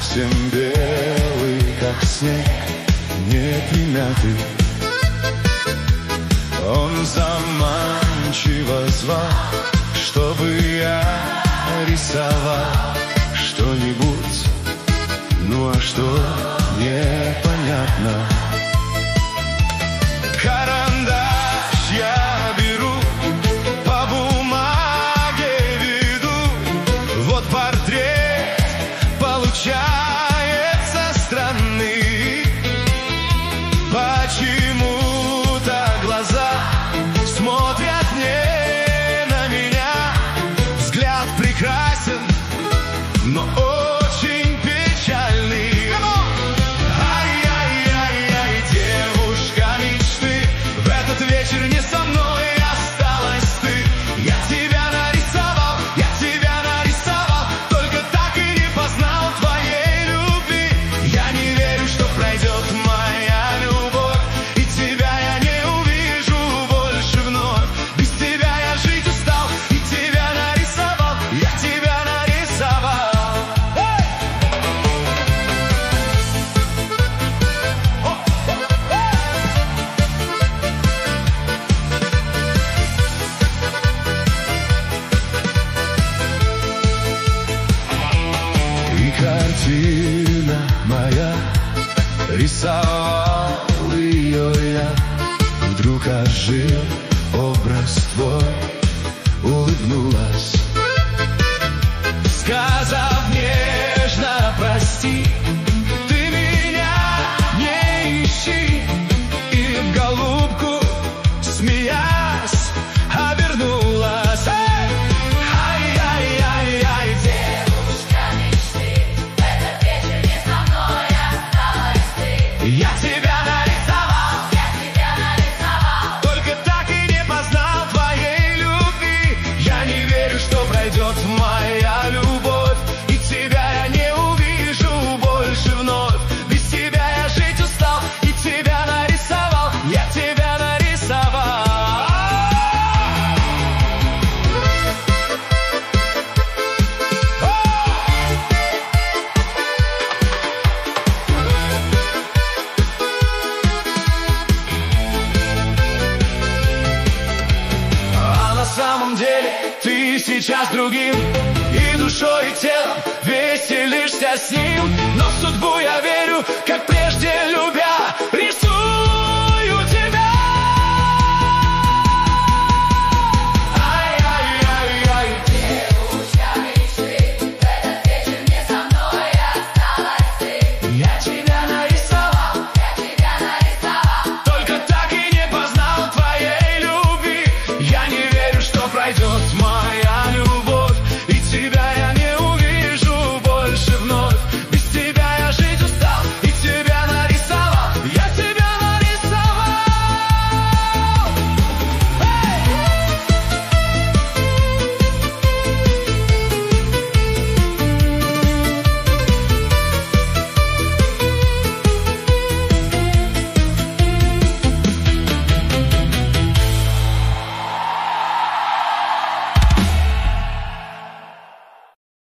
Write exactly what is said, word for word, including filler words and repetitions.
совсем белый, как снег, не примятый. Он заманчиво звал, чтобы я рисовал что-нибудь, ну а что непонятно. Карандаш я беру, по бумаге веду, вот портрет получается странный. Почему-то глаза смотрят не на меня, взгляд прекрасен, но очень печальный. Ай-яй-яй-яй, девушка мечты, в этот вечер не со мной осталась ты. Я тебя нарисовал, я тебя нарисовал, только так и не познал твоей любви. Я не верю, что пройдет моя любовь, и тебя я не увижу больше вновь. Без тебя я жить устал, и тебя нарисовал, я тебя нарисовал. И картина моя, рисовал ее я, вдруг ожил образ твой, улыбнулась, сказав нежно прости, ты меня не ищи, и в голубку, смеясь, обернулась. Ай-яй-яй-яй, Девушка мечты, в этот вечер не со мной осталась ты. я тебя нарисовал, Я тебя нарисовал, только так и не познал твоей любви. Я не верю, что пройдет моя любовь, и тебя я не увижу больше вновь. Без тебя я жить устал, и тебя нарисовал, я тебя нарисовал. А на самом деле ты сейчас другим, и душой, и телом веселишься с ним. Но в судьбу я верю, как